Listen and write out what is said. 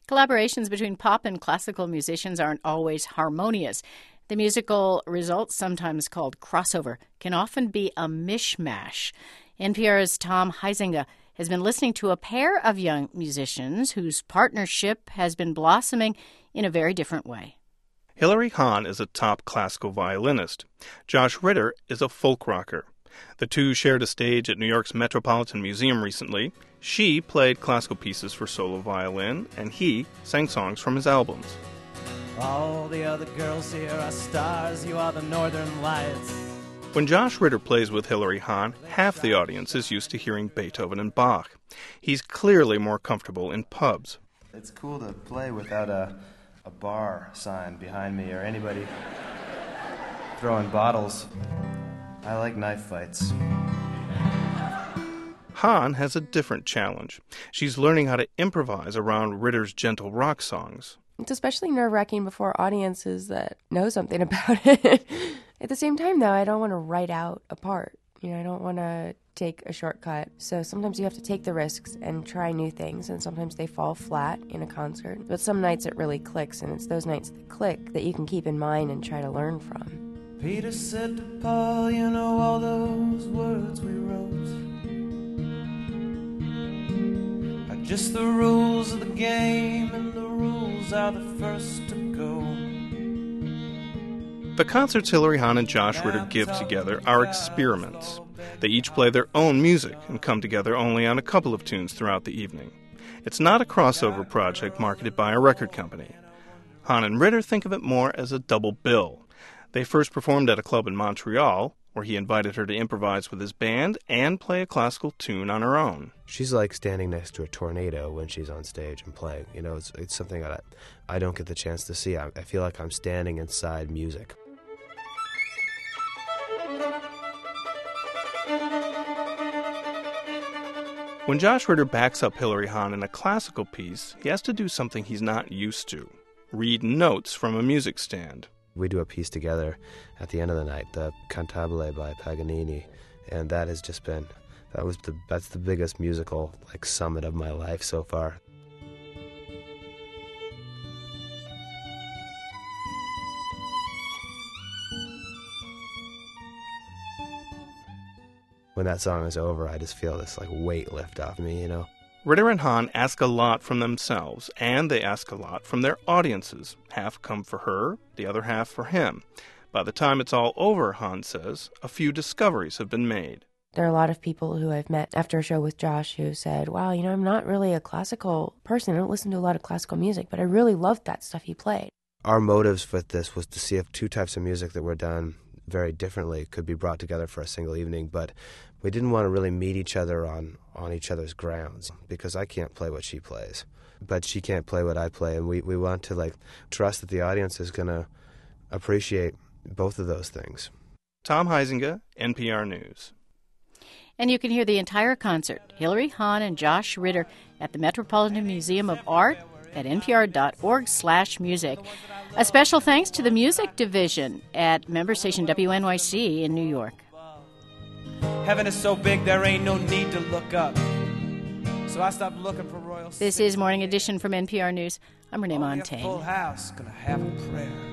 Collaborations between pop and classical musicians aren't always harmonious. The musical result, sometimes called crossover, can often be a mishmash. NPR's Tom Huizenga has been listening to a pair of young musicians whose partnership has been blossoming in a very different way. Hilary Hahn is a top classical violinist. Josh Ritter is a folk rocker. The two shared a stage at New York's Metropolitan Museum recently. She played classical pieces for solo violin, and he sang songs from his albums. All the other girls here are stars, you are the northern lights. When Josh Ritter plays with Hilary Hahn, half the audience is used to hearing Beethoven and Bach. He's clearly more comfortable in pubs. It's cool to play without a bar sign behind me or anybody throwing bottles. I like knife fights. Hahn has a different challenge. She's learning how to improvise around Ritter's gentle rock songs. It's especially nerve-wracking before audiences that know something about it. At the same time, though, I don't want to write out a part. I don't want to take a shortcut. So sometimes you have to take the risks and try new things, and sometimes they fall flat in a concert. But some nights it really clicks, and it's those nights that click that you can keep in mind and try to learn from. Peter said to Paul, you know all those words we wrote are just the rules of the game, and the rules are the first to go. The concerts Hilary Hahn and Josh Ritter give together are experiments. They each play their own music and come together only on a couple of tunes throughout the evening. It's not a crossover project marketed by a record company. Hahn and Ritter think of it more as a double bill. They first performed at a club in Montreal, where he invited her to improvise with his band and play a classical tune on her own. She's like standing next to a tornado when she's on stage and playing. It's something that I don't get the chance to see. I feel like I'm standing inside music. When Josh Ritter backs up Hilary Hahn in a classical piece, he has to do something he's not used to: read notes from a music stand. We do a piece together at the end of the night, the Cantabile by Paganini, and that has just been, that's the biggest musical summit of my life so far. When that song is over, I just feel this weight lift off me, Ritter and Hahn ask a lot from themselves, and they ask a lot from their audiences. Half come for her, the other half for him. By the time it's all over, Hahn says, a few discoveries have been made. There are a lot of people who I've met after a show with Josh who said, wow, I'm not really a classical person. I don't listen to a lot of classical music, but I really loved that stuff he played. Our motives with this was to see if two types of music that were done very differently could be brought together for a single evening, but we didn't want to really meet each other on each other's grounds, because I can't play what she plays, but she can't play what I play, and we want to trust that the audience is going to appreciate both of those things. Tom Huizenga, NPR News. And you can hear the entire concert, Hilary Hahn and Josh Ritter, at the Metropolitan Museum of Art at npr.org/music. A special thanks to the music division at member station WNYC in New York. Heaven is so big there ain't no need to look up. So I stopped looking for royal. This is Morning Edition from NPR News. I'm Renee Montaigne. Full house, gonna have a prayer.